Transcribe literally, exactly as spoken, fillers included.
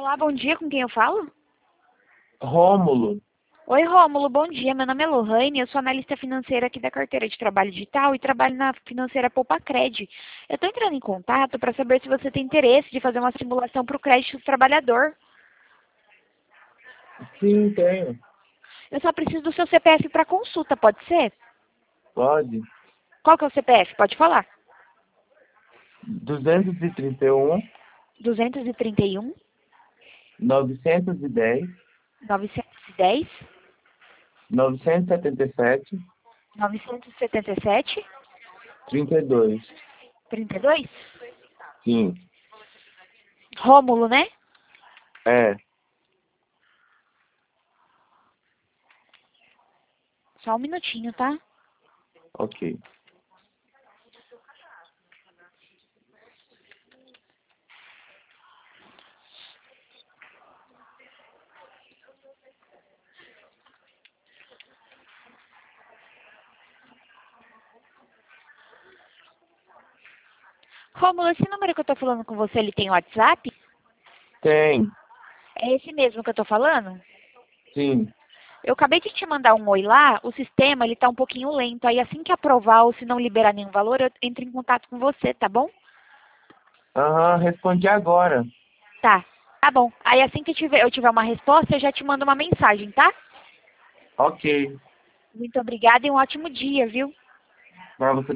Olá, bom dia, com quem eu falo? Rômulo. Oi, Rômulo, bom dia. Meu nome é Lohane, eu sou analista financeira aqui da carteira de trabalho digital e trabalho na financeira Poupacred. Eu estou entrando em contato para saber se você tem interesse de fazer uma simulação para o crédito do trabalhador. Sim, tenho. Eu só preciso do seu C P F para consulta, pode ser? Pode. Qual que é o C P F? Pode falar. duzentos e trinta e um, duzentos e trinta e um, novecentos e dez, novecentos e dez, novecentos e setenta e sete, novecentos e setenta e sete, trinta e dois. trinta e dois? Sim. Rômulo, né? É. Só um minutinho, tá? Ok. Rômulo, esse número que eu tô falando com você, ele tem WhatsApp? Tem. É esse mesmo que eu tô falando? Sim. Eu acabei de te mandar um oi lá, o sistema ele tá um pouquinho lento. Aí assim que aprovar ou se não liberar nenhum valor, eu entro em contato com você, tá bom? Aham, respondi agora. Tá, tá bom. Aí assim que tiver, eu tiver uma resposta, eu já te mando uma mensagem, tá? Ok. Muito obrigada e um ótimo dia, viu? Pra você